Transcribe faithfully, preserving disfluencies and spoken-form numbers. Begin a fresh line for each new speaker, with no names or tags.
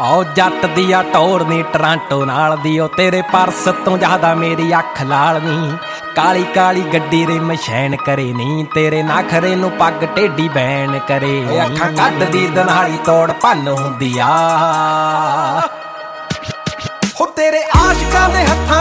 ਓ ਜੱਟ ਦੀ ਆ ਟੌਰ ਨੀ ਟਰਾਂਟੋ ਨਾਲ ਦੀ, ਓ ਤੇਰੇ ਪਰਸ ਤੋਂ ਜ਼ਿਆਦਾ ਮੇਰੀ ਅੱਖ ਲਾਲ ਨੀ। ਕਾਲੀ ਕਾਲੀ ਗੱਡੀ ਰੇ ਮਸ਼ੈਨ ਕਰੇ ਨੀ, ਤੇਰੇ ਨਖਰੇ ਨੂੰ ਪੱਗ ਟੇਢੀ ਬੈਨ ਕਰੇ। ਅੱਖਾਂ ਕੱਢਦੀ ਦਨਾਲੀ ਤੋੜ ਭੰਨ ਹੁੰਦੀ ਆ, ਹੋ ਤੇਰੇ ਆਸ਼ਕਾਂ ਦੇ ਹੱਥਾਂ